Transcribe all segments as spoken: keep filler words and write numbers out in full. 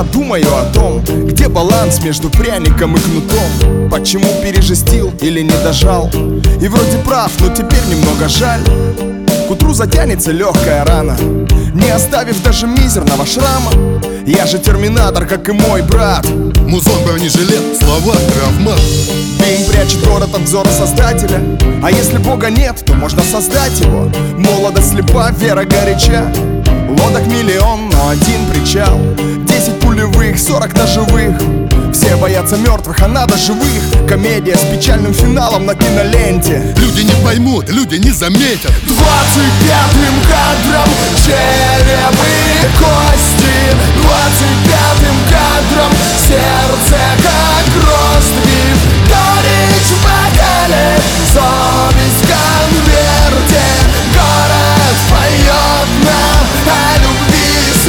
Я думаю о том, где баланс между пряником и кнутом. Почему пережестил или не дожал? И вроде прав, но теперь немного жаль. К утру затянется легкая рана, не оставив даже мизерного шрама. Я же терминатор, как и мой брат. Музон, бронежилет, слова, травмат. Бим прячет город от взора создателя. А если Бога нет, то можно создать его. Молодость слепа, вера горяча. Лодок миллион, но один причал. Десять пулевых, сорок ножевых. Все боятся мертвых, а надо живых. Комедия с печальным финалом на киноленте. Люди не поймут, люди не заметят. Двадцать пятым кадром череп и кости. Двадцать пятым кадром сердце как ростбиф. Горечь в бокале, совесть в конверте. Город поет нам о любви и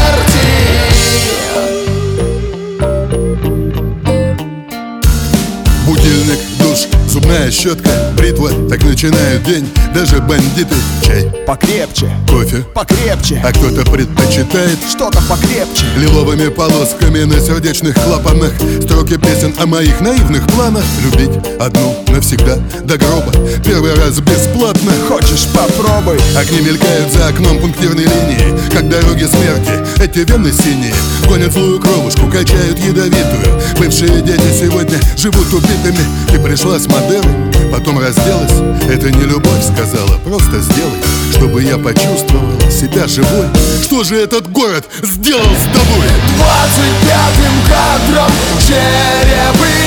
смерти. Будильник, душ, зубная щетка, бритва. Так начинают день даже бандиты. Чай Покрепче, кофе, покрепче, а кто-то предпочитает что-то покрепче. лиловыми полосками на сердечных клапанах строки песен о моих наивных планах. Любить одну навсегда до гроба, первый раз бесплатно. Хочешь, попробуй. Огни мелькают за окном пунктирной линии, как дороги смерти. Эти вены синие гонят злую кровушку, качают ядовитую. Бывшие дети сегодня живут убитыми. Ты пришла с модерой, потом разделась. Это не любовь, сказала, просто сделай, чтобы я почувствовала себя живой. Что же этот город сделал с тобой? Двадцать пятым кадром череп и